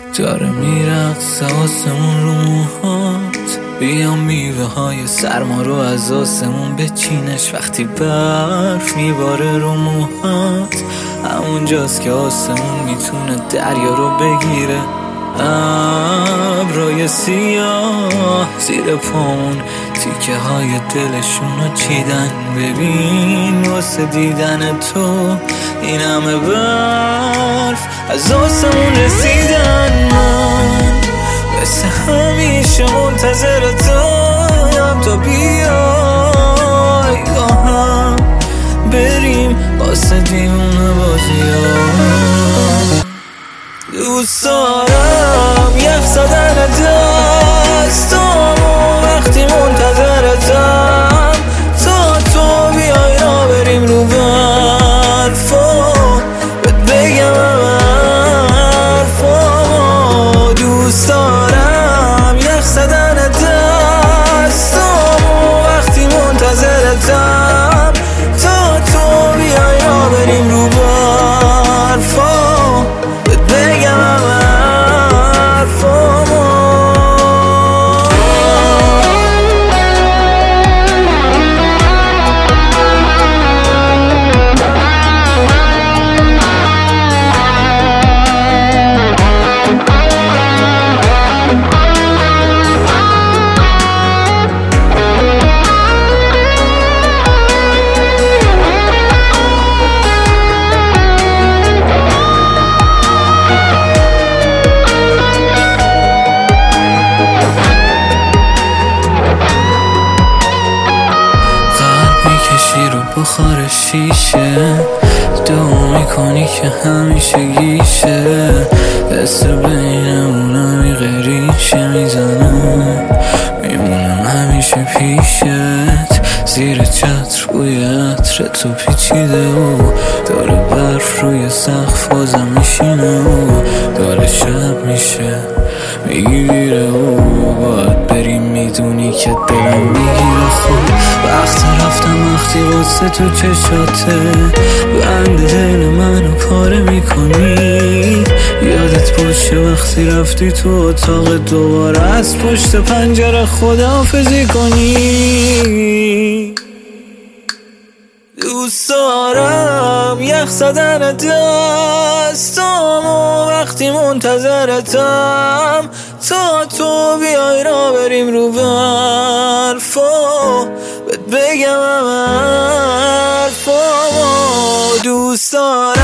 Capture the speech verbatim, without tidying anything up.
داره میرقصه آسمون رو موهات. بیام میوه های سرما رو از آسمون بچینش. وقتی برف میباره رو موهات، همونجاست که آسمون میتونه دریا رو بگیره. ابرای سیاه زیر پامون تیکه های دلشون رو چیدن. ببین واسه دیدن تو این همه برف از آسمون رسیدن. من مثل همیشه منتظرتم تا بیای با هم بریم واسه دیونه بازیام. دوست دارم یخ زدن دستامو وقتی منتظرتم تا تو بیای را بریم رو برفا بهت بگم حرفامو. دوست دارم یخ زدن دستامو وقتی منتظرتم تا تو بیای را بریم رو برفا بهت بگم رو بخار شیشه دو میکنی که همیشه گیشه. دست بینمون غریشه میزنم میمونم همیشه پیشت. زیر چتر بوی عطر تو پیچیده و داره برف روی سقف بازم میشینه و داره شب میشه میگیره و باید بریم میدونی که دلم میگیره. خود وقت رفتم وقتی واسه تو چشاته بند دل منو پاره میکنی. یادت باشه وقتی رفتی تو اتاق دوباره از پشت پنجره خداحافظی کنی. دوست دارم یخ زدن دستامو وقتی منتظرتم تا تو بیای را بریم رو برفا بهت بگم حرفامو. دوست دارم